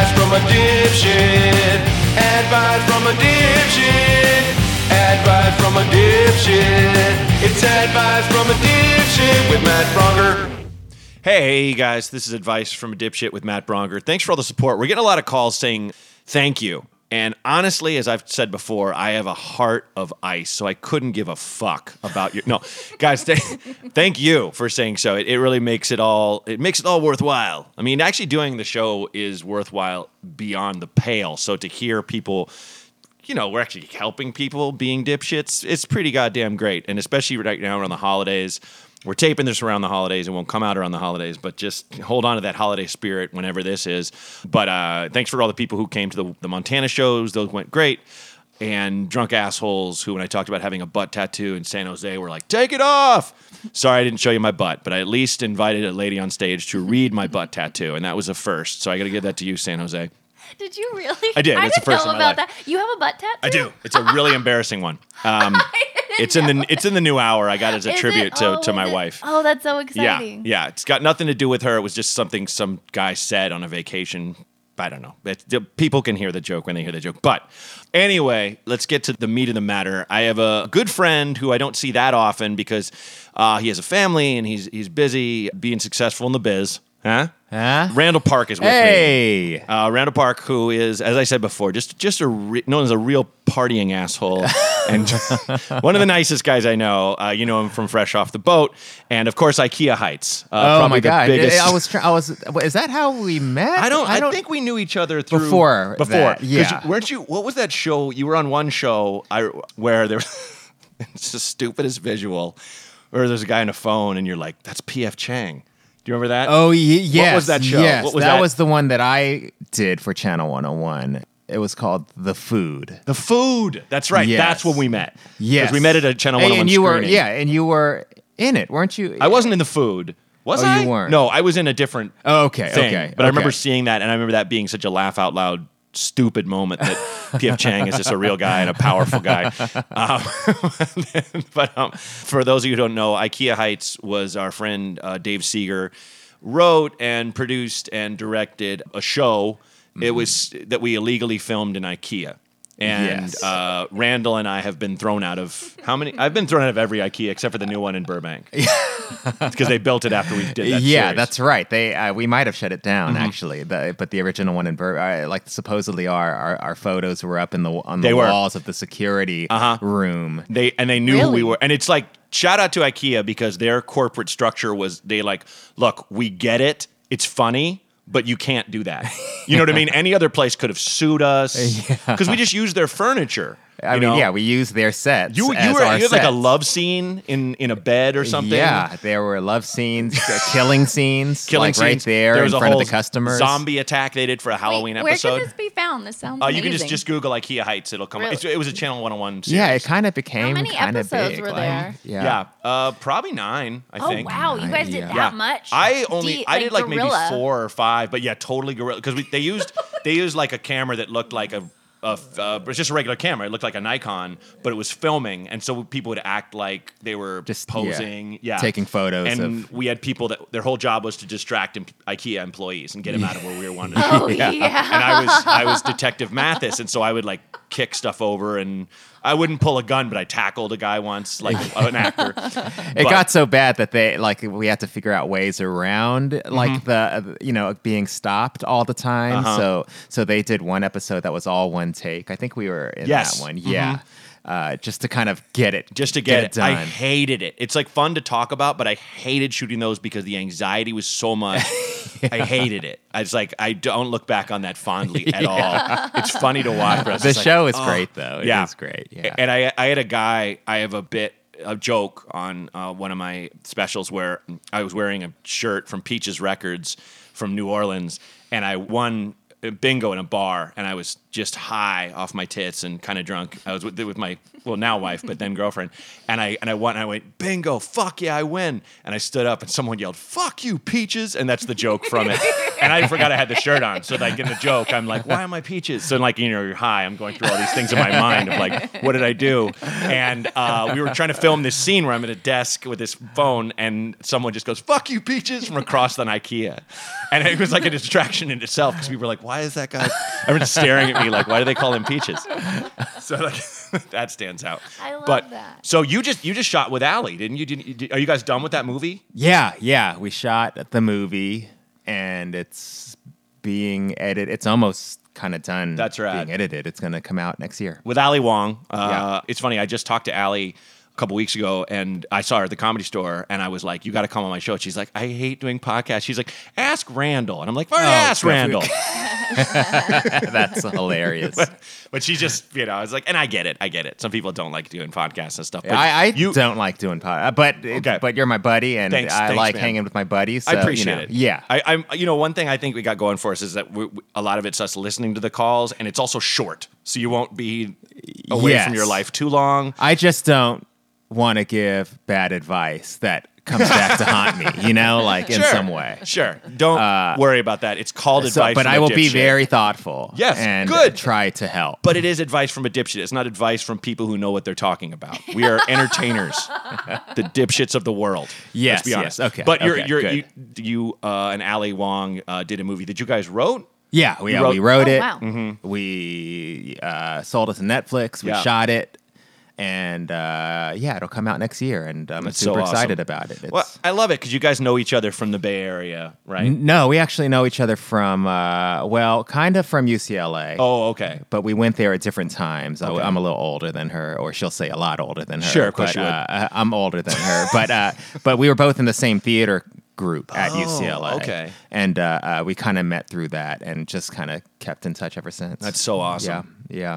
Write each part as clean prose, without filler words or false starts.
Advice from a dipshit. Advice from a dipshit. Advice from a dipshit. It's advice from a dipshit with Matt Bronger. Hey guys, this is Advice from a Dipshit with Matt Bronger. Thanks for all the support. We're getting a lot of calls saying thank you. And honestly, as I've said before, I have a heart of ice, so I couldn't give a fuck about your... No, guys, thank you for saying so. It really makes it all worthwhile. I mean, actually doing the show is worthwhile beyond the pale. So to hear people, you know, we're actually helping people being dipshits, it's pretty goddamn great. And especially right now around the holidays. We're taping this around the holidays. It won't come out around the holidays, but just hold on to that holiday spirit whenever this is. But thanks for all the people who came to the Montana shows. Those went great. And drunk assholes who, when I talked about having a butt tattoo in San Jose, were like, take it off. Sorry I didn't show you my butt, but I at least invited a lady on stage to read my butt tattoo, and that was a first. So I got to give that to you, San Jose. Did you really? I did. It's the first know in my about life. that. You have a butt tattoo? I do. It's a really embarrassing one. It's in the new hour. I got it as a tribute to my wife. Oh, that's so exciting. Yeah. It's got nothing to do with her. It was just something some guy said on a vacation. I don't know. People can hear the joke when they hear the joke. But anyway, let's get to the meat of the matter. I have a good friend who I don't see that often because he has a family and he's busy being successful in the biz. Huh? Randall Park is with me. Randall Park, who is, as I said before, just known as a real partying asshole, and one of the nicest guys I know. You know him from Fresh Off the Boat, and of course IKEA Heights. Oh my God! Biggest... I was. Is that how we met? I think we knew each other through before. That, yeah. Weren't you? What was that show? You were on one show where there. It's the stupidest visual, where there's a guy on a phone, and you're like, "That's P.F. Chang." Do you remember that? Oh, yes. What was that show? Yes, what was that was the one that I did for Channel 101. It was called The Food. The Food. That's right. Yes. That's when we met. Yes. Because we met at a Channel 101 and screening. and you were in it, weren't you? I wasn't in The Food. Was I? You weren't. No, I was in a different thing. Okay. But I remember seeing that, and I remember that being such a laugh out loud stupid moment that P.F. Chang is just a real guy and a powerful guy. But for those of you who don't know, IKEA Heights was our friend Dave Seeger wrote and produced and directed a show. It was that we illegally filmed in IKEA. And yes. Randall and I have been thrown out of how many? I've been thrown out of every IKEA except for the new one in Burbank. Because they built it after we did that Yeah, series. that's right. We might have shut it down actually, but the original one in Burbank, like supposedly our photos were up on the walls of the security room. They knew who we were, and it's like shout out to IKEA because their corporate structure was look, we get it, it's funny. But you can't do that. You know what I mean? Any other place could have sued us because we just used their furniture. I mean, we used their sets. You had like a love scene in a bed or something. Yeah, there were love scenes, killing scenes, scenes right there in front of the customers. Zombie attack they did for a Halloween episode. Where can this be found? This sounds amazing. You can just Google IKEA Heights. It'll come. Really? It was a Channel 101 series. Yeah, it kind of became How many episodes were there? Yeah, probably 9. I think. Oh wow, you guys did that much? I did like maybe guerrilla. 4 or 5, but yeah, totally guerrilla because they used like a camera that looked like it was just a regular camera. It looked like a Nikon, but it was filming, and so people would act like they were just posing, taking photos. And we had people that their whole job was to distract IKEA employees and get them out of where we were wanted. Oh And I was Detective Mathis, and so I would like kick stuff over, and I wouldn't pull a gun, but I tackled a guy once, like an actor. It got so bad that we had to figure out ways around the being stopped all the time. So they did one episode that was all one take. I think we were in that one. Yeah. Just to kind of get it. Just to get it done. I hated it. It's like fun to talk about, but I hated shooting those because the anxiety was so much. I hated it. I was like, I don't look back on that fondly at all. It's funny to watch. But the show is great, though. It is great. Yeah. And I had a guy, I have a joke on one of my specials where I was wearing a shirt from Peaches Records from New Orleans, and I won bingo in a bar, and I was just high off my tits and kind of drunk. I was with my now wife, but then girlfriend, and I won. And I went bingo, fuck yeah, I win. And I stood up, and someone yelled, "Fuck you, Peaches!" And that's the joke from it. And I forgot I had the shirt on. So like in the joke, I'm like, why am I peaches? So like, you're high. I'm going through all these things in my mind of like, what did I do? And we were trying to film this scene where I'm at a desk with this phone and someone just goes, fuck you, peaches, from across the IKEA. And it was like a distraction in itself because people were like, why is that guy? Everyone's staring at me like, why do they call him peaches? So like that stands out. I love that. So you just shot with Allie, didn't you? Are you guys done with that movie? Yeah. We shot the movie, and it's being edited. It's almost kind of done. That's right. Being edited. It's going to come out next year. With Ali Wong. Yeah. It's funny. I just talked to Ali a couple weeks ago, and I saw her at the Comedy Store, and I was like, you got to come on my show. She's like, I hate doing podcasts. She's like, ask Randall. And I'm like, ask Randall. That's hilarious. But she just, I was like, and I get it. Some people don't like doing podcasts and stuff. But I don't like doing podcasts, but you're my buddy, and Thanks, I like man. hanging with my buddies. So, I appreciate it. Yeah. I'm. One thing I think we got going for us is that a lot of it's us listening to the calls, and it's also short, so you won't be away from your life too long. I just don't want to give bad advice that comes back to haunt me, like in some way. Sure. Don't worry about that. It's called advice but from I a will dipshit. be very thoughtful. Yes, and good. Try to help. But it is advice from a dipshit. It's not advice from people who know what they're talking about. We are entertainers, the dipshits of the world. Yes, let's be honest. yes. Okay. But good. you and Ali Wong did a movie that you guys wrote. Yeah, we wrote it. Wow. Mm-hmm. We sold it to Netflix. We shot it. And it'll come out next year, and I'm super excited about it. Well, I love it because you guys know each other from the Bay Area, right? No, we actually know each other from, kind of from UCLA. Oh, okay. But we went there at different times. Okay. I'm a little older than her, or she'll say a lot older than her. Sure, of course but, you would. I'm older than her, but we were both in the same theater group at UCLA. Okay. And we kind of met through that and just kind of kept in touch ever since. That's so awesome. Yeah.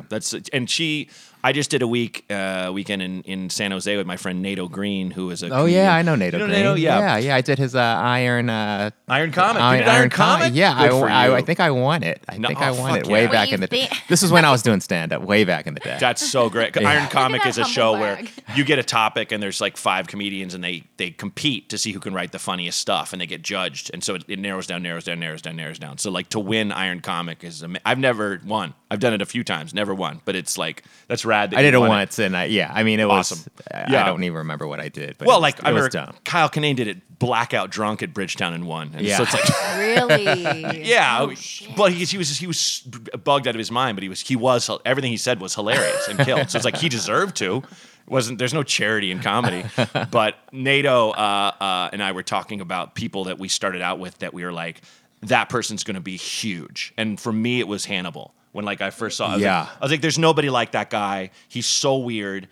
I just did a weekend in San Jose with my friend Nato Green, who is a Oh, comedian. yeah, I know Nato You know Green. Nato? Yeah. I did his Iron Comic. You did Iron Comic? Yeah, Good for you. I think I won it. I won it way yeah. back in the day. This was when I was doing stand-up, way back in the day. That's so great. Yeah. Iron Comic Look at is that a show humble where brag. you get a topic and there's like 5 comedians and they compete to see who can write the funniest stuff and they get judged. And so it narrows down. So like to win Iron Comic I've never won. I've done it a few times, never won. But it's like, that's rad that I did you it won once, and it was Awesome. I Yeah. don't even remember what I did. But Well, it was dumb. Kyle Kinane did it blackout drunk at Bridgetown and won. And Yeah. so it's like, Really? yeah, Oh, shit. but he was bugged out of his mind. But he was everything he said was hilarious and killed. So it's like he deserved to. There's no charity in comedy. But Nato and I were talking about people that we started out with that we were like, that person's going to be huge. And for me, it was Hannibal. When like I first saw, I was like, there's nobody like that guy. He's so weird.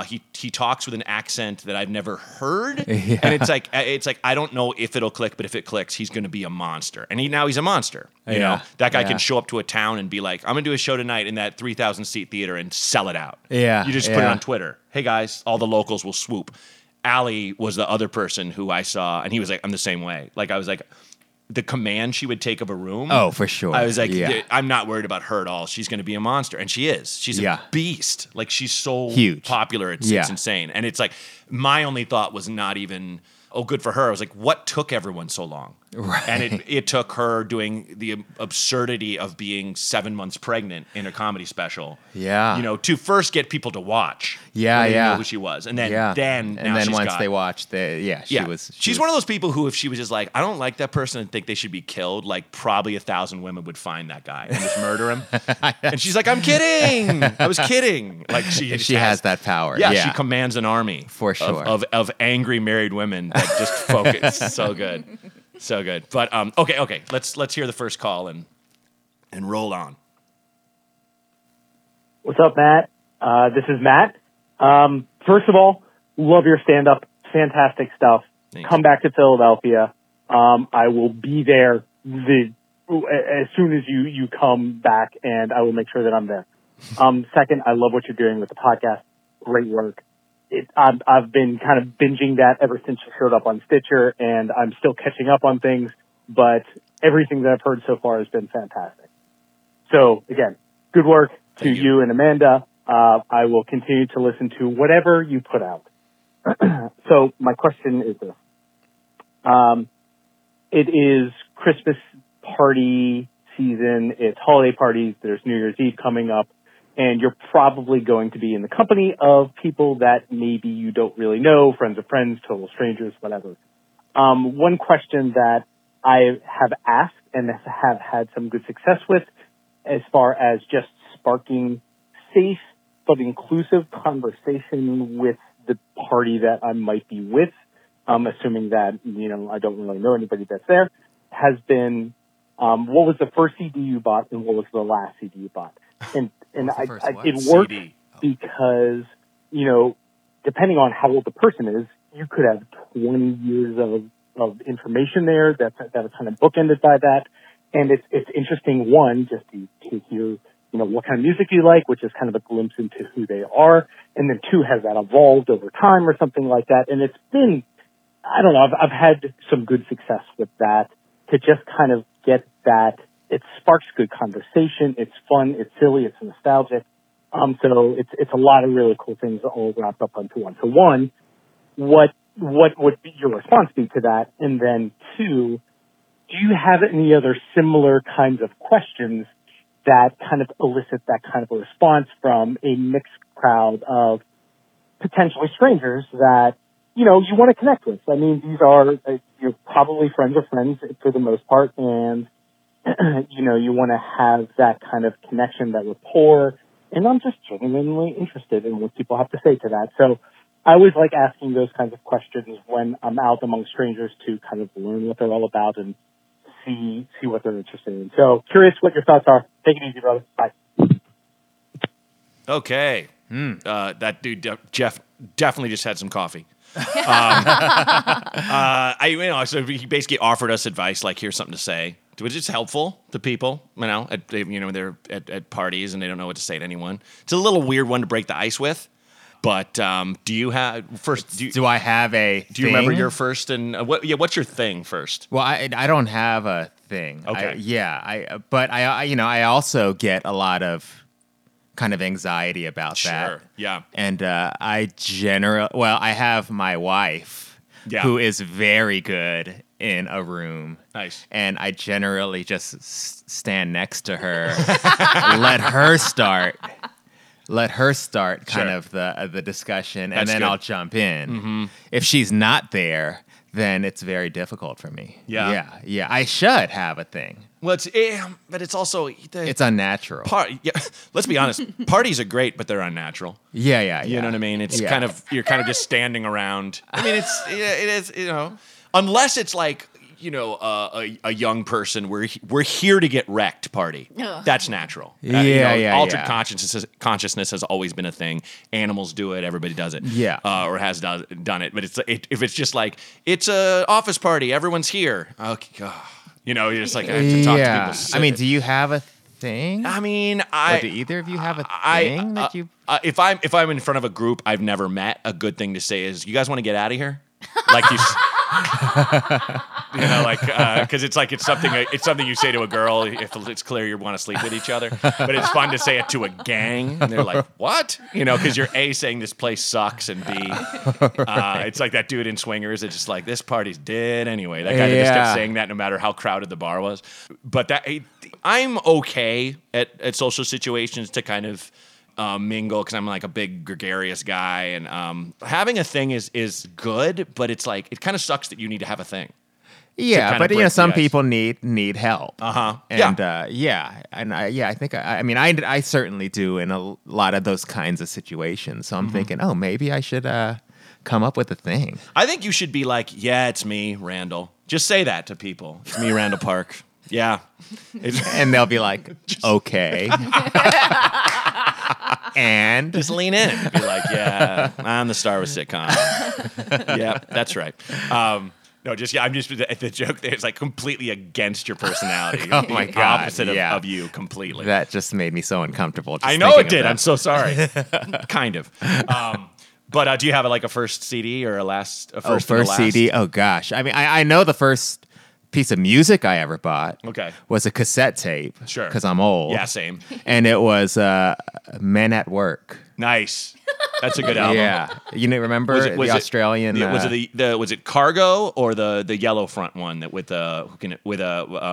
He talks with an accent that I've never heard, Yeah. and it's like I don't know if it'll click, but if it clicks, he's going to be a monster. And he's a monster. You know, that guy can show up to a town and be like, I'm going to do a show tonight in that 3,000 seat theater and sell it out. Yeah, You just put it on Twitter. Hey guys, all the locals will swoop. Ali was the other person who I saw, and he was like, I'm the same way. Like I was like, the command she would take of a room. Oh, for sure. I was like, Yeah. I'm not worried about her at all. She's going to be a monster. And she is. She's a beast. Like, she's so Huge. popular. It's insane. And it's like, my only thought was not even, oh, good for her. I was like, what took everyone so long? Right. And it took her doing the absurdity of being 7 months pregnant in a comedy special. Yeah. To first get people to watch. Yeah, when they yeah. know who she was. And then, once they watched she's one of those people who, if she was just like, I don't like that person and think they should be killed, like probably 1,000 women would find that guy and just murder him. And she's like, I'm kidding. I was kidding. Like she has that power. Yeah, she commands an army For sure. of angry married women that just focus. So good. So good. But okay. Let's hear the first call and roll on. What's up, Matt? This is Matt. First of all, love your stand-up. Fantastic stuff. Thanks. Come back to Philadelphia. I will be there as soon as you come back, and I will make sure that I'm there. Second, I love what you're doing with the podcast. Great work. I've been kind of binging that ever since you showed up on Stitcher, and I'm still catching up on things, but everything that I've heard so far has been fantastic. So, again, good work to you and Amanda. I will continue to listen to whatever you put out. So, my question is this. It is Christmas party season. It's holiday parties. There's New Year's Eve coming up. And you're probably going to be in the company of people that maybe you don't really know, friends of friends, total strangers, whatever. One question that I have asked and have had some good success with as far as just sparking safe but inclusive conversation with the party that I might be with, assuming that, I don't really know anybody that's there, has been, what was the first CD you bought and what was the last CD you bought? And it worked because, depending on how old the person is, you could have 20 years of information there that are kind of bookended by that. And it's interesting, one, just to hear, what kind of music you like, which is kind of a glimpse into who they are. And then two, has that evolved over time or something like that? And it's been, I don't know, I've had some good success with that to just kind of get that. It sparks good conversation. It's fun. It's silly. It's nostalgic. So it's a lot of really cool things all wrapped up onto one. So one, what would be your response be to that? And then two, do you have any other similar kinds of questions that kind of elicit that kind of a response from a mixed crowd of potentially strangers that, you want to connect with? I mean, these are, you're probably friends of friends for the most part, and you want to have that kind of connection, that rapport, and I'm just genuinely interested in what people have to say to that. So I always like asking those kinds of questions when I'm out among strangers to kind of learn what they're all about and see what they're interested in. So curious what your thoughts are. Take it easy, brother. Bye. Okay. That dude, Jeff, definitely just had some coffee. So he basically offered us advice, like, here's something to say, which is helpful to people, they're at parties and they don't know what to say to anyone. It's a little weird one to break the ice with, but do you have first? Do I have a? Do you remember your first and what's your thing first? Well, I don't have a thing. Okay. But I also get a lot of kind of anxiety about that. Sure. Yeah. And I have my wife, who is very good in a room. Nice. And I generally just stand next to her, let her start kind of the discussion, and then I'll jump in. Mm-hmm. If she's not there, then it's very difficult for me. Yeah. I should have a thing. Well, but it's also it's unnatural. Let's be honest. Parties are great, but they're unnatural. Yeah. You know what I mean? It's kind of you're kind of just standing around. I mean, it is. Unless it's like a young person. We're here to get wrecked party. Ugh. That's natural. Altered consciousness has always been a thing. Animals do it. Everybody does it. Yeah. Or has done it. But if it's just like it's a office party, everyone's here. Okay. You're just like I have to talk to people. I mean, do you have a thing? I mean, or do either of you have a thing that you? If I'm in front of a group I've never met, a good thing to say is, "You guys want to get out of here?" Like you. Because it's something you say to a girl if it's clear you want to sleep with each other, but it's fun to say it to a gang, and they're like, "What?" Because you're A, saying this place sucks, and B, it's like that dude in Swingers. It's just like, this party's dead anyway. That guy just kept saying that no matter how crowded the bar was. But I'm okay at social situations to kind of mingle, because I'm like a big gregarious guy, and having a thing is good, but it's like it kind of sucks that you need to have a thing. Yeah, but some people need help. And and I think I certainly do in a lot of those kinds of situations. So I'm thinking, maybe I should come up with a thing. I think you should be like, "Yeah, it's me, Randall." Just say that to people. It's me, Randall Park. Yeah. And they'll be like, "Okay." And just lean in and be like, "Yeah, I'm the star of a sitcom." Yeah, that's right. No, I'm just the joke there is like completely against your personality. Oh my God, opposite of you completely. That just made me so uncomfortable. I know it did. I'm so sorry. Kind of. But do you have a first CD or a first CD? Oh gosh, I mean, I know the first piece of music I ever bought was a cassette tape. Sure. Because I'm old. Yeah, same. And it was Men at Work. Nice. That's a good album. Yeah. Remember the Australian... Was it Cargo or the yellow front one that with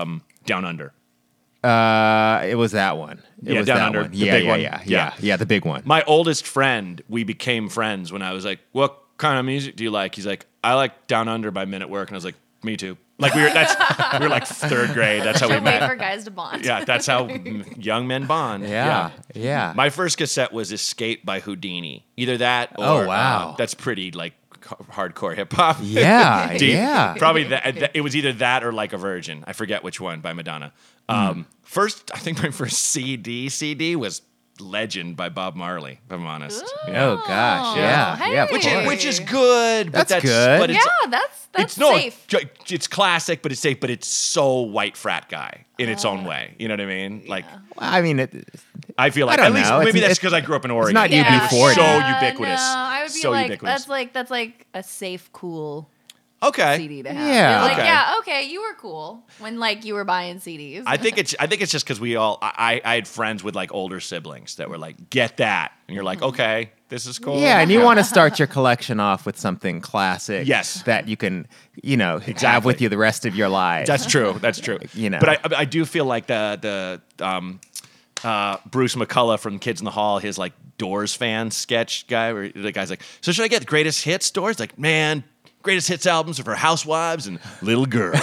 Down Under? It was that one. It Yeah, was Down that Under, one. the Yeah, big yeah, one. yeah, Yeah. the big one. My oldest friend, we became friends when I was like, "What kind of music do you like?" He's like, "I like Down Under by Men at Work," and I was like, "Me too." Like we were like third grade. That's how we Can't wait for met. guys to bond. Yeah, that's how young men bond. Yeah. My first cassette was Escape by Houdini. Either that or Oh, wow. that's pretty like hardcore hip hop. Yeah, Deep. yeah. Probably that. It was either that or Like a Virgin. I forget which one by Madonna. First, I think my first CD was Legend by Bob Marley, if I'm honest. Yeah. Oh gosh, yeah, Hey. yeah. Of Which course. Which is good. But That's good. But it's, Yeah, that's it's safe. It's classic, but it's safe. But it's so white frat guy in its own way. You know what I mean? Like I mean, it, I feel like I at don't least know. maybe It's- that's because I grew up in Oregon. not Yeah, UB40. So yeah, ubiquitous. No, I would be So like ubiquitous. that's like a safe, cool Okay. CD to have. Yeah. You're like, Okay. yeah, okay, you were cool when like you were buying CDs. I think it's just because I had friends with like older siblings that were like, get that. And you're like, okay, this is cool. yeah, and you want to start your collection off with something classic. Yes. that you can, have Exactly. with you the rest of your life. That's true. That's true. You know. But I do feel like the Bruce McCullough from Kids in the Hall, his like Doors fan sketch guy, where the guy's like, so should I get the greatest hits Doors? Like, man, greatest hits albums are for housewives and little girls.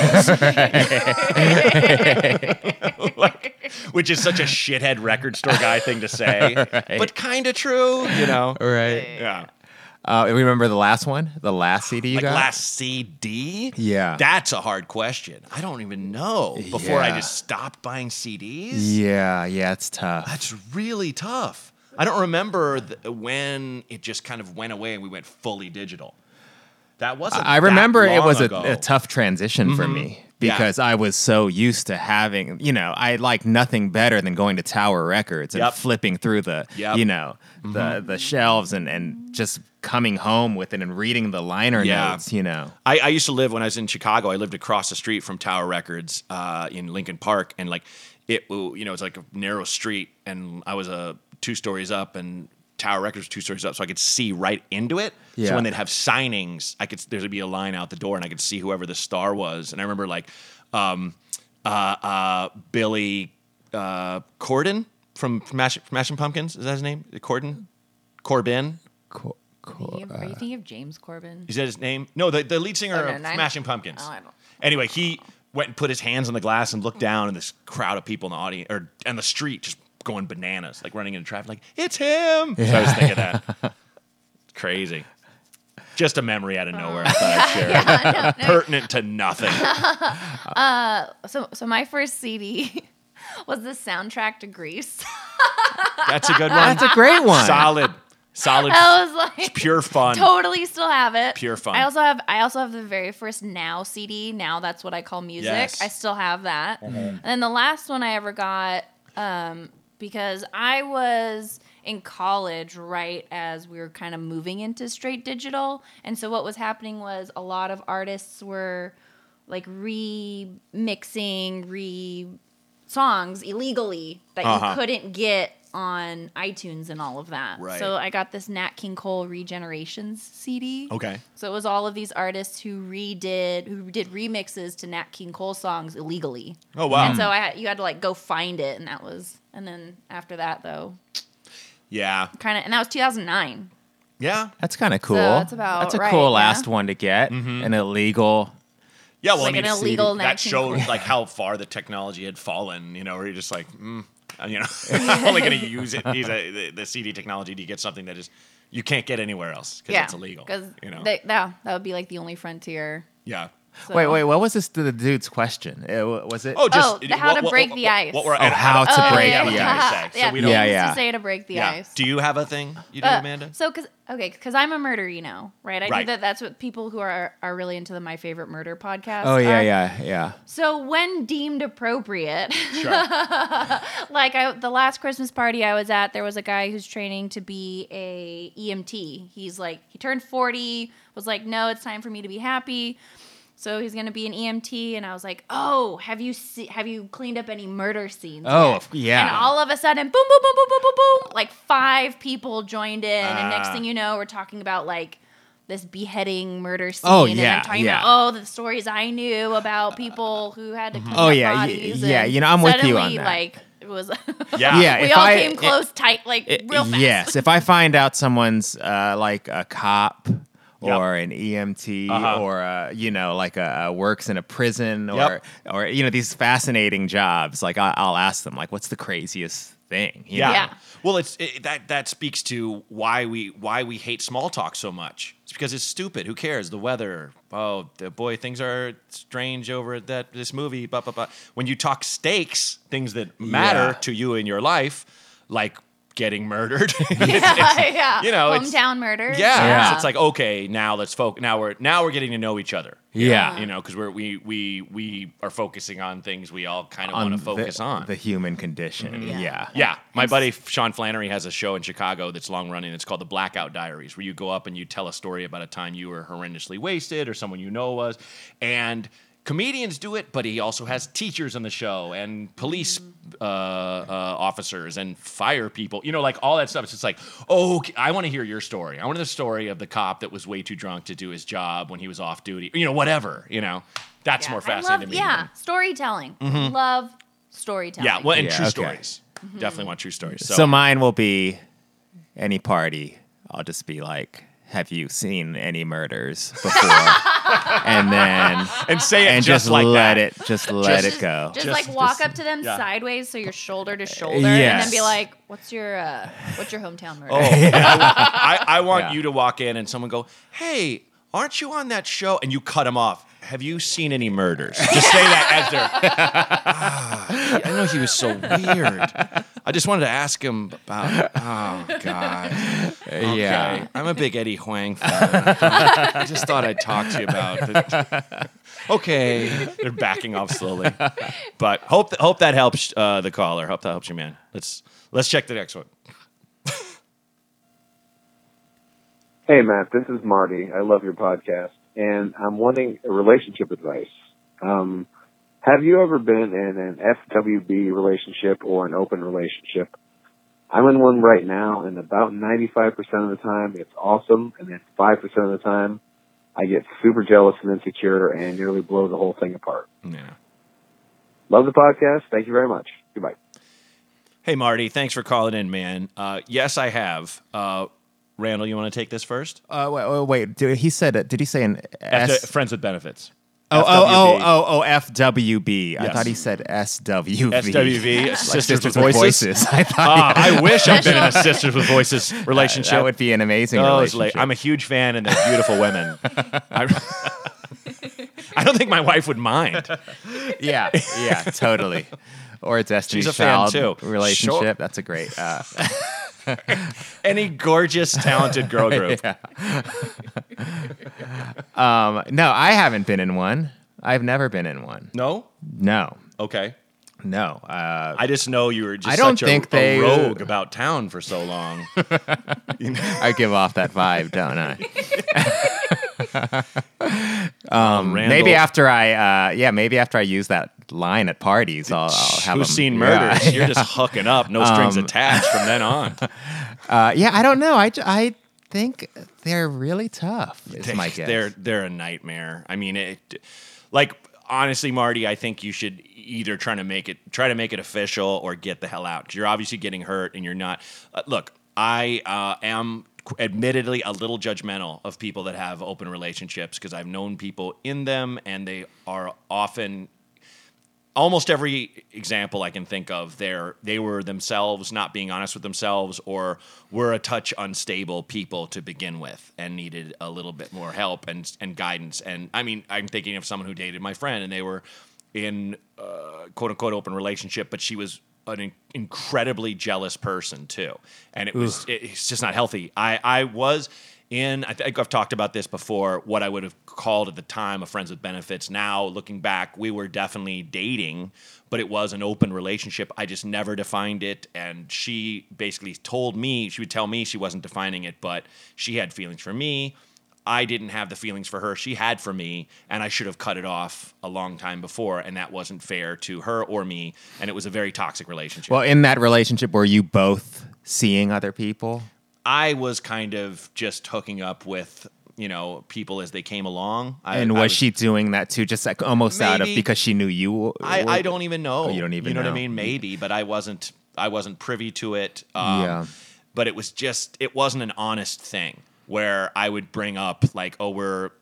Like, which is such a shithead record store guy thing to say, but kind of true, right. Yeah. Remember the last one, the last CD you Like got? last CD? Yeah. That's a hard question. I don't even know before I Yeah. just stopped buying CDs. Yeah, it's tough. That's really tough. I don't remember when it just kind of went away and we went fully digital. That wasn't. I remember that it long was ago. a tough transition for me Yeah. because I was so used to having, I like nothing better than going to Tower Records and Yep. flipping through the, Yep. the shelves and just coming home with it and reading the liner Yeah. notes, I used to live when I was in Chicago. I lived across the street from Tower Records in Lincoln Park, and like it's like a narrow street, and I was 2 stories up, and Tower Records was 2 stories up, so I could see right into it. So Yeah. when they'd have signings, there'd be a line out the door, and I could see whoever the star was. And I remember like Billy Corgan from Smashing Pumpkins. Is that his name? Corbin. Cool. Are you thinking of James Corbin? Is that his name? No, the lead singer Oh, no, of nine- Smashing Pumpkins. Oh, I don't. Anyway, he went and put his hands on the glass and looked down, and this crowd of people in the audience and the street just going bananas, like running into traffic, like it's him. So I was thinking that. Crazy. Just a memory out of nowhere. I thought I'd share. Pertinent to nothing. So my first CD was the soundtrack to Grease. That's a good one. That's a great one. Solid. I was like, Pure fun. totally still have it. Pure fun. I also have the very first Now CD. Now that's what I call music. Yes. I still have that. And then the last one I ever got, because I was in college right as we were kind of moving into straight digital, and so what was happening was a lot of artists were like remixing songs illegally that you couldn't get on iTunes and all of that. Right. So I got this Nat King Cole Regenerations CD. Okay. So it was all of these artists who did remixes to Nat King Cole songs illegally. Oh, wow. And so you had to like go find it, and then after that though, Yeah. and that was 2009. Yeah. That's kind of cool. that's about That's a right, cool yeah. last one to get. An illegal. Yeah, well, Like I mean, an illegal that Nat King showed Cole. like how far the technology had fallen. Where you're just like, only going to use the CD technology to get something that is you can't get anywhere else because it's illegal. Because Yeah. that would be like the only frontier. Yeah. So. Wait, what was the dude's question? Was it? Oh, just how to break the ice. How to break yeah, the what ice. can I say? Yeah, So we don't, Yeah, things yeah. to say to break the yeah. ice. Do you have a thing you do, Amanda? So, because I'm a murder, right? I Right. do that. That's what people who are really into the My Favorite Murder podcast. Oh are. yeah. So when deemed appropriate, Sure. like the last Christmas party I was at, there was a guy who's training to be a EMT. He's like, he turned 40, was like, no, it's time for me to be happy. So he's gonna be an EMT, and I was like, "Oh, have you cleaned up any murder scenes?" Oh, yet? yeah. And all of a sudden, boom, boom, boom, boom, boom, boom, boom, like 5 people joined in, and next Ah. thing you know, we're talking about like this beheading murder scene. Oh, and yeah, I'm talking yeah. about the stories I knew about people who had to clean Oh, up yeah, bodies. yeah, and you know, I'm with you on suddenly, that. like, it was Yeah. we if all I- came close, tight, like real fast. Yes, if I find out someone's like a cop Yep. or an EMT Uh-huh. or you know, like works in a prison Yep. or you know, these fascinating jobs, like I'll ask them like, what's the craziest thing? You Yeah. know? Yeah. Well, that speaks to why we hate small talk so much. It's because it's stupid. Who cares? The weather. Oh, boy, things are strange over at this movie. Blah, blah, blah. When you talk stakes, things that matter Yeah. to you in your life, like getting murdered. Yeah. You know, it's- hometown murders. Yeah, it's like, okay, now let's focus. Now we're getting to know each other. Yeah. you know, because we are focusing on things we all kind of want On to focus on. the human condition. Yeah. Yeah, my buddy Sean Flannery has a show in Chicago that's long running. It's called The Blackout Diaries, where you go up and you tell a story about a time you were horrendously wasted or someone you know was. And comedians do it, but he also has teachers on the show and police officers and fire people. You know, like all that stuff. It's just like, oh, I want to hear your story. I want the story of the cop that was way too drunk to do his job when he was off duty. You know, whatever. You know, that's more fascinating to me. Yeah, storytelling. Love storytelling. Yeah, well, and Yeah, true okay. stories. Definitely want true stories. So mine will be any party. I'll just be like, have you seen any murders before? and then and say it and just like let that. let it go. Just, Just- like walk just- up to them yeah. sideways, so you're shoulder to shoulder, and Yes. then be like, "What's your hometown murder?" Oh, I want Yeah. you to walk in and someone go, "Hey, aren't you on that show?" And you cut them off. Have you seen any murders? Just say that as they're. I know he was so weird. I just wanted to ask him about. Oh God. Okay. Yeah. I'm a big Eddie Huang fan. I just thought I'd talk to you about it. Okay. They're backing off slowly. But hope that helps the caller. Hope that helps you, man. Let's check the next one. Hey, Matt, this is Marty. I love your podcast, and I'm wanting a relationship advice. Have you ever been in an FWB relationship or an open relationship? I'm in one right now, and about 95% of the time, it's awesome, and then 5% of the time, I get super jealous and insecure and nearly blow the whole thing apart. Yeah. Love the podcast. Thank you very much. Goodbye. Hey, Marty, thanks for calling in, man. Yes, I have. Randall, you want to take this first? Wait. Did he say an S? Friends with benefits. Oh, FWB. I Yes. thought he said SWV. SWV, Like Sisters with Voices. I thought I wish I'd been in a Sisters with Voices relationship. that would be an amazing Oh, it's relationship. I'm a huge fan, and they're beautiful women. I don't think my wife would mind. yeah, totally. Or a Destiny's She's a fan, Child too. relationship. Sure. That's a great. Any gorgeous, talented girl group. No, I haven't been in one. I've never been in one. No? No. Okay. No. I just know you were just I don't such think a they- rogue about town for so long. I give off that vibe, don't I? Randall, Maybe after I use that line at parties, I'll have who's them- seen yeah. murders? You're just hooking up, no strings attached from then on. I don't know. I think they're really tough. Is my guess. They're a nightmare. I mean, honestly, Marty, I think you should either try to make it official or get the hell out, because you're obviously getting hurt and you're not. Look, I am admittedly a little judgmental of people that have open relationships, because I've known people in them, and they are often. Almost every example I can think of, they were themselves not being honest with themselves, or were a touch unstable people to begin with and needed a little bit more help and guidance. And I mean, I'm thinking of someone who dated my friend, and they were in quote unquote open relationship, but she was an incredibly jealous person too, and it's just not healthy. I think I've talked about this before, what I would have called at the time a friends with benefits. Now, looking back, we were definitely dating, but it was an open relationship. I just never defined it. And she basically told me, she would tell me she wasn't defining it, but she had feelings for me. I didn't have the feelings for her she had for me, and I should have cut it off a long time before, and that wasn't fair to her or me, and it was a very toxic relationship. Well, in that relationship, were you both seeing other people? I was kind of just hooking up with, people as they came along. And was she doing that too, just like almost out of Maybe. because she knew you? I don't even know. Oh, you don't even You know what I know. mean? Maybe, but I wasn't privy to it. Yeah. But it wasn't an honest thing where I would bring up like, oh, we're,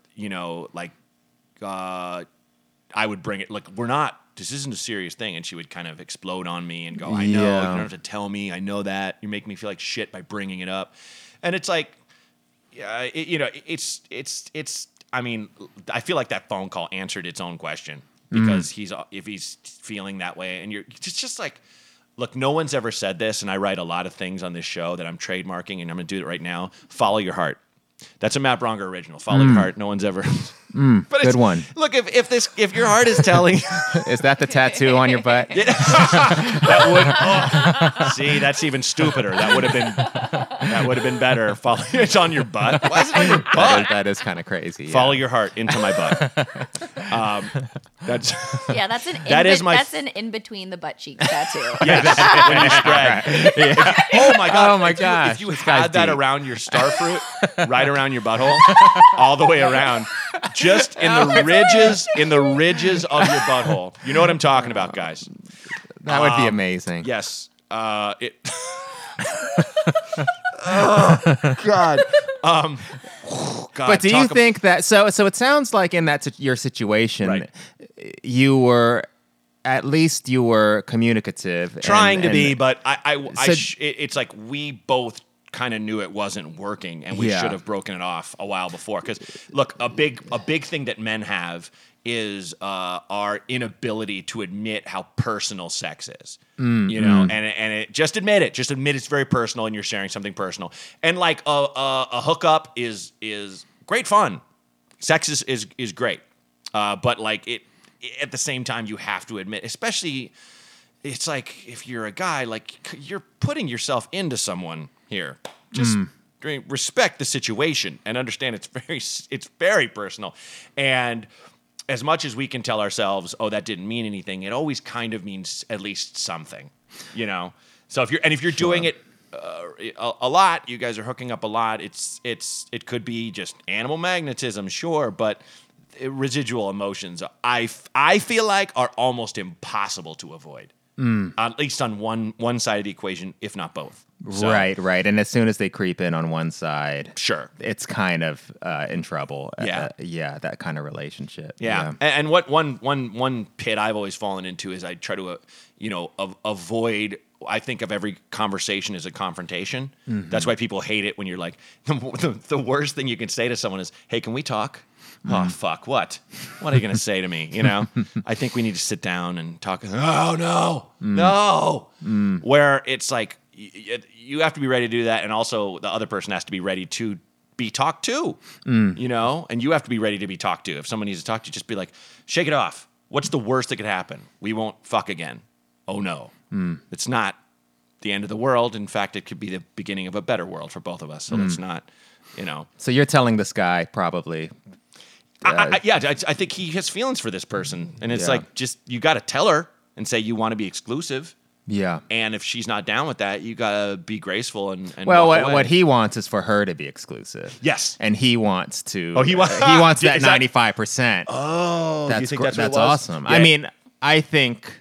I would bring it, like, this isn't a serious thing. And she would kind of explode on me and go, I know, Yeah. you don't have to tell me. I know that. You make me feel like shit by bringing it up. And it's like, I mean, I feel like that phone call answered its own question because if he's feeling that way and it's just like, look, no one's ever said this. And I write a lot of things on this show that I'm trademarking and I'm going to do it right now. Follow your heart. That's a Matt Bronger original. Follow your heart. No one's ever. But Good one. Look, if your heart is telling, Is that the tattoo on your butt? that would. See, that's even stupider. That would have been better. Follow. It's on your butt. Why is it on your butt? That is kind of crazy. Yeah. Follow your heart into my butt. That's Yeah, that's an in between the butt cheeks tattoo. yeah. That's when you spread. Oh my god! Oh my If gosh, you this guy's had that deep. around your star fruit, right around your butthole, all the way around, just in the ridges of your butthole. You know what I'm talking about, guys? That would be amazing. Yes. It. Oh God. God. But do you think that so it sounds like in your situation, Right. you were communicative, trying to and- be, but So- it's like we both kind of knew it wasn't working, and we Yeah. should have broken it off a while before. Because look, a big thing that men have is our inability to admit how personal sex is. And just admit it. Just admit it's very personal, and you're sharing something personal. And like a hookup is great fun. Sex is great, but like it at the same time you have to admit, especially. It's like if you're a guy, like you're putting yourself into someone here. Just respect the situation and understand it's very personal. And as much as we can tell ourselves, oh, that didn't mean anything, it always kind of means at least something, So if you're doing it a lot, you guys are hooking up a lot. It could be just animal magnetism, sure, but residual emotions, I feel like are almost impossible to avoid. At least on one side of the equation, if not both. So, Right. And as soon as they creep in on one side, Sure. it's kind of in trouble. Yeah. That kind of relationship. Yeah. And what one pit I've always fallen into is I try to, avoid. I think of every conversation as a confrontation. That's why people hate it when you're like, the worst thing you can say to someone is, "Hey, can we talk?" Oh, fuck, what? What are you going to say to me? I think we need to sit down and talk. Oh, no. Where it's like, you have to be ready to do that. And also the other person has to be ready to be talked to, and you have to be ready to be talked to. If someone needs to talk to you, just be like, shake it off. What's the worst that could happen? We won't fuck again. Oh, no. It's not the end of the world. In fact, it could be the beginning of a better world for both of us. So let's not, So you're telling this guy probably. I think he has feelings for this person, and it's Yeah. like just you got to tell her and say you want to be exclusive, Yeah. and if she's not down with that, you got to be graceful and Well, walk away. what he wants is for her to be exclusive. Yes. And he wants to. Oh, he wants that Is that- 95%. Oh, That's you think gr- that's what it that's was? awesome. Yeah. I mean, I think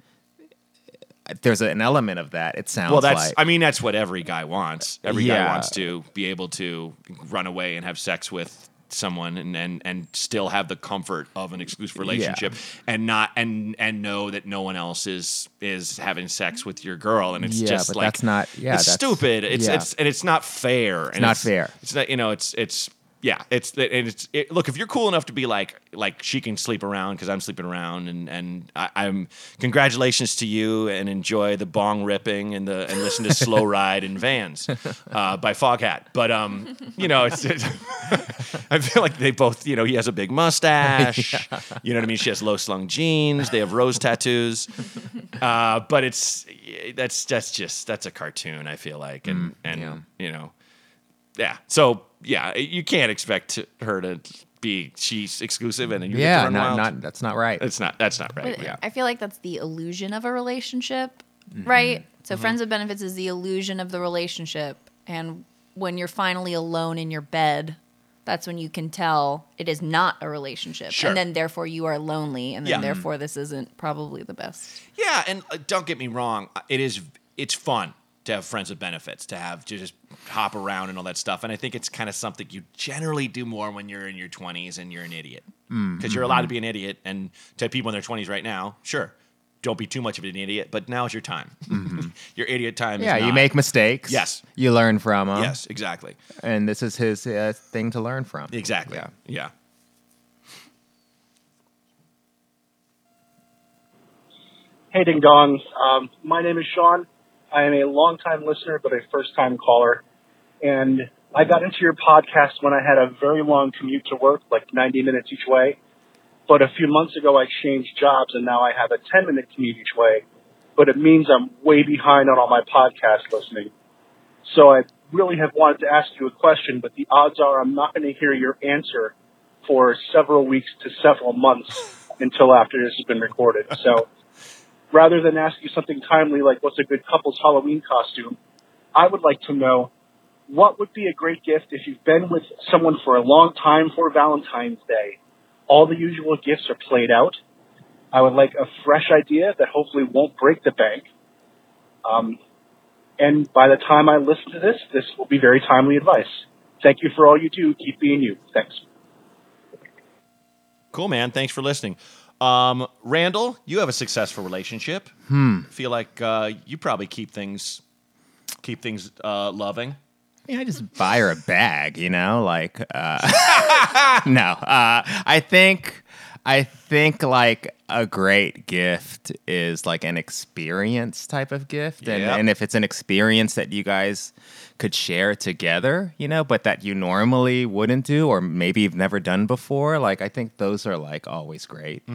there's an element of that. It sounds Well, that's like. I mean that's what every guy wants. Every guy Yeah. wants to be able to run away and have sex with someone and still have the comfort of an exclusive relationship and not and know that no one else is having sex with your girl, and it's Yeah, just but like that's not- yeah, it's that's- stupid. yeah. It's not fair. It's not fair. It's not it's yeah, look, if you're cool enough to be like she can sleep around because I'm sleeping around, and I'm congratulations to you, and enjoy the bong ripping and listen to Slow Ride in Vans by Foghat. But it's I feel like they both, he has a big mustache. You know what I mean? She has low slung jeans. They have rose tattoos. But that's a cartoon, I feel like, and yeah. So yeah, you can't expect her to be she's exclusive and you get to run wild. That's not right. That's not right. But Yeah. I feel like that's the illusion of a relationship, right? So friends with benefits is the illusion of the relationship, and when you're finally alone in your bed, that's when you can tell it is not a relationship. Sure. And then therefore you are lonely, and then Yeah. therefore this isn't probably the best. Yeah, and don't get me wrong, it's fun to have friends with benefits, to just hop around and all that stuff. And I think it's kind of something you generally do more when you're in your 20s and you're an idiot. Because you're allowed to be an idiot, and to people in their 20s right now, sure, don't be too much of an idiot, but now's your time. Your idiot time is Yeah, you not. make mistakes. Yes. You learn from them. Yes, exactly. And this is his thing to learn from. Exactly. Yeah. Yeah. Hey, Ding Dongs. My name is Sean. I am a longtime listener, but a first-time caller. And I got into your podcast when I had a very long commute to work, like 90 minutes each way. But a few months ago, I changed jobs, and now I have a 10-minute commute each way. But it means I'm way behind on all my podcast listening. So I really have wanted to ask you a question, but the odds are I'm not going to hear your answer for several weeks to several months until after this has been recorded. So rather than ask you something timely like what's a good couple's Halloween costume, I would like to know what would be a great gift if you've been with someone for a long time for Valentine's Day. All the usual gifts are played out. I would like a fresh idea that hopefully won't break the bank. And by the time I listen to this, this will be very timely advice. Thank you for all you do. Keep being you. Thanks. Cool, man. Thanks for listening. Randall, you have a successful relationship. Feel like you probably keep things loving. Yeah, I just buy her a bag, like no. I think like a great gift is like an experience type of gift. And if it's an experience that you guys could share together, but that you normally wouldn't do, or maybe you've never done before, like I think those are like always great.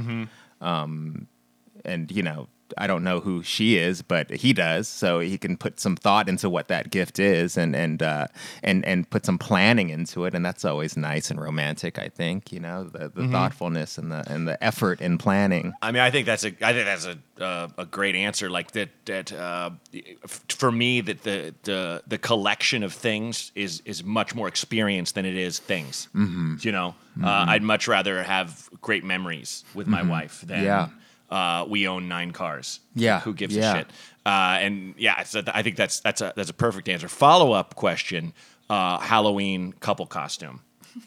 And I don't know who she is, but he does, so he can put some thought into what that gift is, and put some planning into it, and that's always nice and romantic. I think the thoughtfulness and the effort in planning. I mean, I think that's a great answer. Like that for me, that the collection of things is much more experience than it is things. I'd much rather have great memories with my wife than. We own 9 cars. Yeah. Who gives a shit? So I think that's a perfect answer. Follow-up question, Halloween couple costume.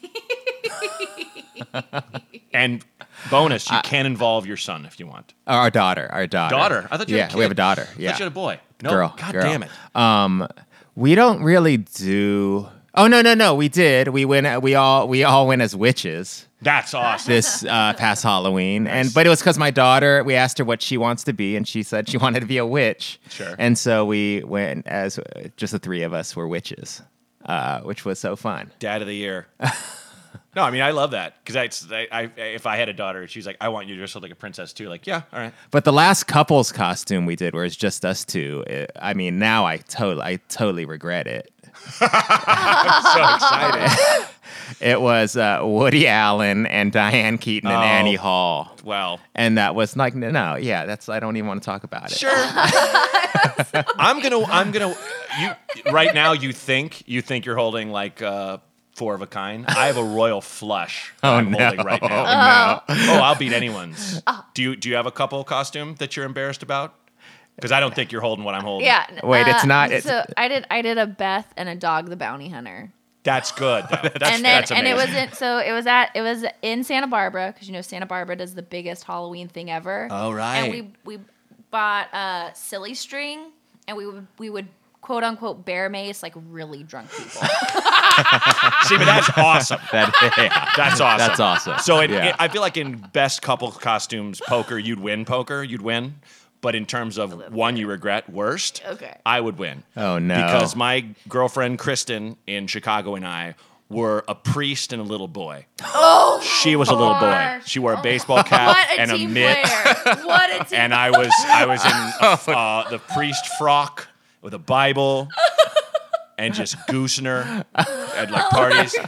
And bonus, you can involve your son if you want. Our daughter. Daughter? I thought you had a kid. we have a daughter. I thought you had a boy. No, girl. God girl. damn it. We don't really do... Oh, no. We did. We all went as witches. That's awesome. This past Halloween, but it was because my daughter. We asked her what she wants to be, and she said she wanted to be a witch. Sure. And so we went as just the 3 of us were witches, which was so fun. Dad of the year. No, I mean I love that because if I had a daughter, she's like, I want you to dress up like a princess too. Like, yeah, all right. But the last couple's costume we did, where it's just us 2. Now I totally regret it. I'm so excited. It was Woody Allen and Diane Keaton and Annie Hall. Well, and that was like I don't even want to talk about it. Sure. I'm gonna. You right now. You think you're holding like 4 of a kind. I have a royal flush. I'm holding right now. Oh, I'll beat anyone's. Do you have a couple costume that you're embarrassed about? Because I don't think you're holding what I'm holding. Yeah. Wait, it's not. So I did a Beth and a Dog the Bounty Hunter. That's good. That's amazing. And it was in Santa Barbara because Santa Barbara does the biggest Halloween thing ever. Oh right. And we bought silly string, and we would quote unquote bear mace like really drunk people. See, but that's awesome. That's awesome. That's awesome. So I feel like in best couple costumes poker, you'd win. But in terms of one you regret worst, I would win. Oh, no. Because my girlfriend, Kristen, in Chicago and I were a priest and a little boy. Oh, she was a little boy. She wore a baseball cap and a mitt. What a team And I was in the priest frock with a Bible and just goosing her at like parties.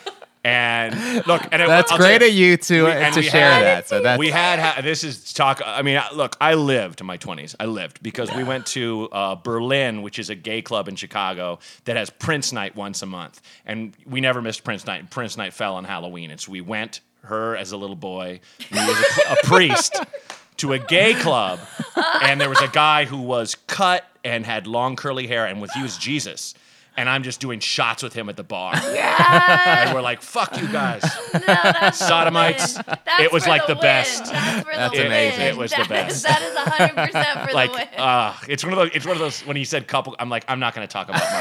And look, and That's I'll great tell of you to we share had- that. So that's we had this is talk. I mean, look, I lived in my 20s. I lived because we went to Berlin, which is a gay club in Chicago that has Prince Night once a month, and we never missed Prince Night. Prince Night fell on Halloween, and so we went. Her as a little boy, me as a priest, to a gay club, and there was a guy who was cut and had long curly hair, and he was Jesus. And I'm just doing shots with him at the bar. Yeah. And we're like, fuck you guys. No, that's Sodomites. the win. That's It was for like the win. best. That's for That's the win. amazing. It was the best. That is 100% for Like, the win. it's one of those. When he said couple, I'm like, I'm not going to talk about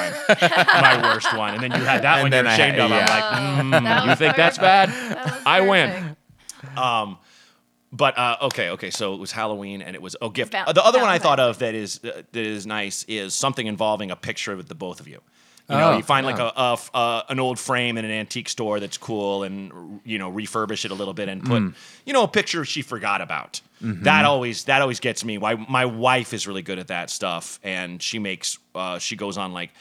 my worst one. And then you had that And one then you're I ashamed had- of. yeah. I'm like, That you was think that's perfect. bad? That was I win. perfect. But okay. So it was Halloween, and it was gift. Val- The other one I thought Valentine's. of that is nice is something involving a picture with the both of you. You know, Oh, you find yeah. like an old frame in an antique store that's cool, and refurbish it a little bit and put a picture she forgot about. That always gets me. Why my wife is really good at that stuff, and she goes on like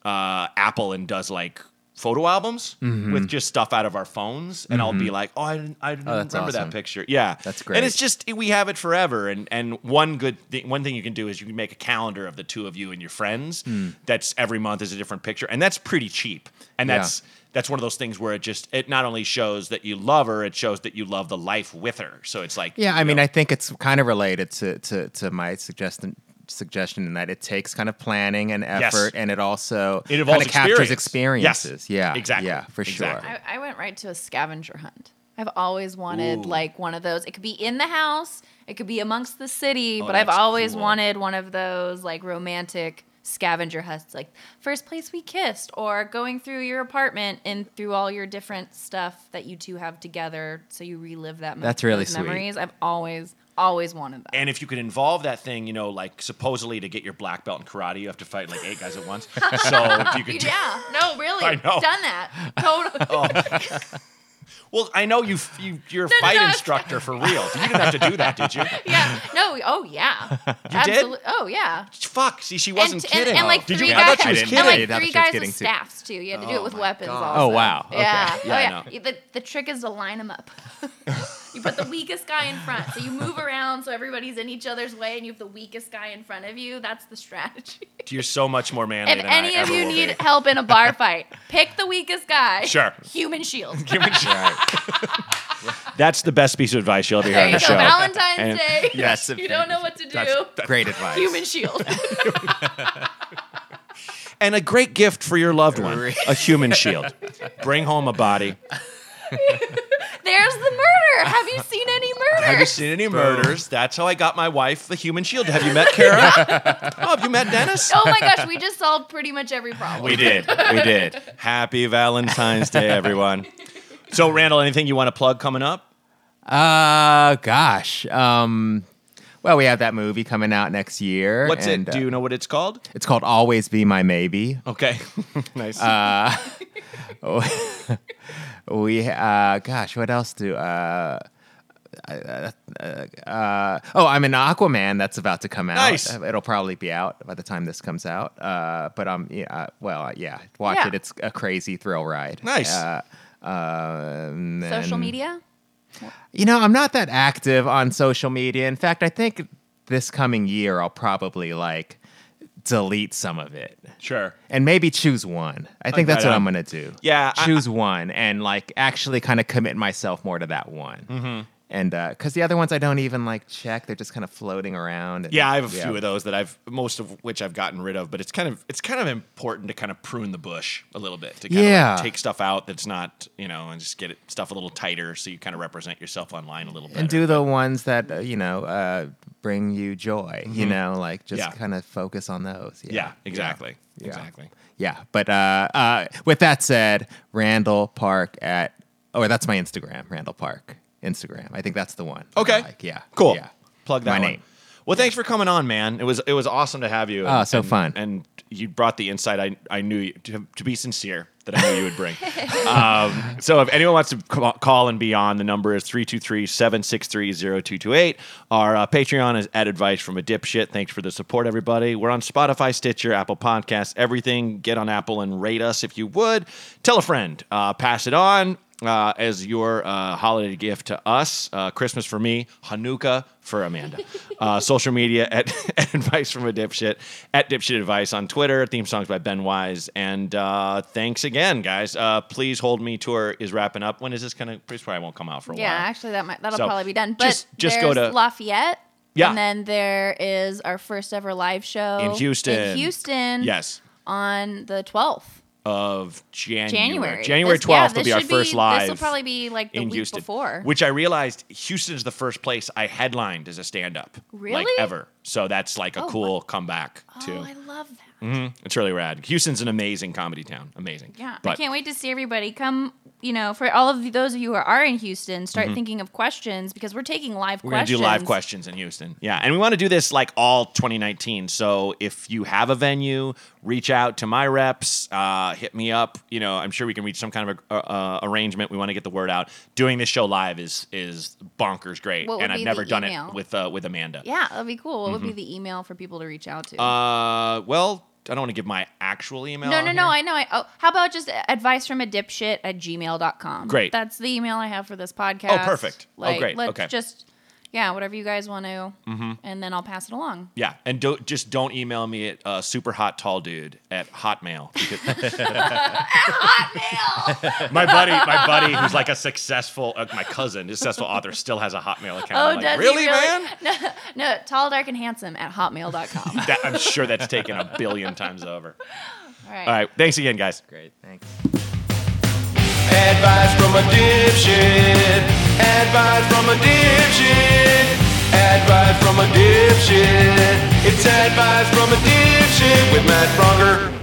Apple and does like photo albums with just stuff out of our phones, and I'll be like, oh, I didn't that's remember awesome. that picture. Yeah, That's great. And it's just we have it forever. And one thing you can do is you can make a calendar of the two of you and your friends. That's every month is a different picture, and that's pretty cheap. And Yeah. that's one of those things where it not only shows that you love her, it shows that you love the life with her. So it's like Yeah, I mean, I think it's kind of related to my suggestion in that it takes kind of planning and effort, and it also It kind involves of captures experience. experiences. Yes, Yeah, exactly. Yeah, for Exactly. sure. I went right to a scavenger hunt. I've always wanted Ooh. like one of those. It could be in the house, it could be amongst the city, Oh, but I've that's always cool. wanted one of those like romantic scavenger hunts, like first place we kissed, or going through your apartment and through all your different stuff that you two have together, so you relive That's really those sweet. memories. I've always wanted that. And if you could involve that thing, like supposedly to get your black belt in karate, you have to fight like 8 guys at once. So if you could, Yeah, no, really, I know. done that totally. well, I know you're a No, fight no. instructor for real. You didn't have to do that, did you? Yeah, no, oh yeah, You did? Oh yeah. Fuck. See, she wasn't and, kidding. And like Did three you? guys, I thought she was I didn't- kidding. and I like didn't. I three thought she was guys kidding with too. staffs too. You had to do it with my weapons. God. Also. Oh, wow. Okay. Yeah. Yeah, I Oh know. yeah. The trick is to line them up. You put the weakest guy in front, so you move around so everybody's in each other's way, and you have the weakest guy in front of you. That's the strategy. You're so much more manly If than any I of ever you will need be. help in a bar fight, pick the weakest guy. Sure. Human shield. That's the best piece of advice you'll ever hear There on you the go. show. Valentine's And- Day. Yes, You don't know what to do. That's great advice. Human shield. And a great gift for your loved one, a human shield. Bring home a body. There's the murder. Have you seen any murders? Have you seen any murders? That's how I got my wife the human shield. Have you met Kara? Oh, have you met Dennis? Oh my gosh, we just solved pretty much every problem. We did. We did. Happy Valentine's Day, everyone. So, Randall, anything you want to plug coming up? Gosh. Well, we have that movie coming out next year. What's and, it? Do you know what it's called? It's called Always Be My Maybe. Okay. Nice. Gosh, what else do? I'm in Aquaman that's about to come out. Nice. It'll probably be out by the time this comes out. But watch Yeah. it. It's a crazy thrill ride. Nice. Social media? I'm not that active on social media. In fact, I think this coming year I'll probably delete some of it. Sure. And maybe choose one. I think Right that's what on. I'm going to do. Yeah, Choose one and actually kind of commit myself more to that one. Mm-hmm. And because the other ones I don't even check. They're just kind of floating around. And, Yeah, I have a few of those that most of which I've gotten rid of, but it's kind of important to kind of prune the bush a little bit to kind of take stuff out that's not, and just get stuff a little tighter so you kind of represent yourself online a little bit. And do the ones that, bring you joy, Yeah. kind of focus on those. Yeah, exactly. Yeah. Exactly. Yeah. But with that said, Randall Park that's my Instagram, Randall Park Instagram. I think that's the one. Okay. Yeah. Cool. Yeah. Plug that My one. name. Well, thanks for coming on, man. It was awesome to have you. Oh, so fun. And you brought the insight I knew to be sincere that I knew you would bring. So if anyone wants to call and be on, the number is 323-763-0228. Our Patreon is at Advice from a Dipshit. Thanks for the support, everybody. We're on Spotify, Stitcher, Apple Podcasts, everything. Get on Apple and rate us if you would. Tell a friend. Pass it on. as your holiday gift to us. Christmas for me, Hanukkah for Amanda. Social media at Advice from a Dipshit, at Dipshit Advice on Twitter. Theme songs by Ben Wise. And thanks again, guys. Please Hold Me tour is wrapping up. When is this going to? Probably won't come out for a while. Yeah, actually, that'll So, probably be done. But just there's go to Lafayette. Yeah. And then there is our first ever live show in Houston. Yes. On the 12th. Of January. This- January 12th yeah, will be our should first live. This will probably be like the in week Houston, before. which I realized Houston is the first place I headlined as a stand-up. Really? Like ever. So that's like a cool comeback too. Oh, I love that. It's really rad. Houston's an amazing comedy town. Amazing. Yeah, I But can't wait to see everybody come. For all of those of you who are in Houston, start thinking of questions because we're taking live we're going to questions. do live questions in Houston. Yeah. And we want to do this like all 2019. So if you have a venue, reach out to my reps, hit me up. I'm sure we can reach some kind of arrangement. We want to get the word out. Doing this show live is bonkers great. What would And I've be never the done email? it with Amanda. Yeah, that'd be cool. What would be the email for people to reach out to? Well, I don't want to give my actual email. No, out I know. How about just advicefromadipshit@gmail.com? Great. That's the email I have for this podcast. Oh, perfect. Oh, great. Let's Okay. just, whatever you guys want to, and then I'll pass it along. Yeah, and don't email me at superhottalldude at Hotmail. Hotmail. my buddy, who's like a successful author, still has a Hotmail account. Oh, I'm like, does really, he man? No, tall, dark, and handsome @hotmail.com. I'm sure that's taken a billion times over. All right. All right, thanks again, guys. Great, thanks. Advice from a dipshit. Advice from a dipshit. Advice from a dipshit. It's advice from a dipshit with Matt Bronger.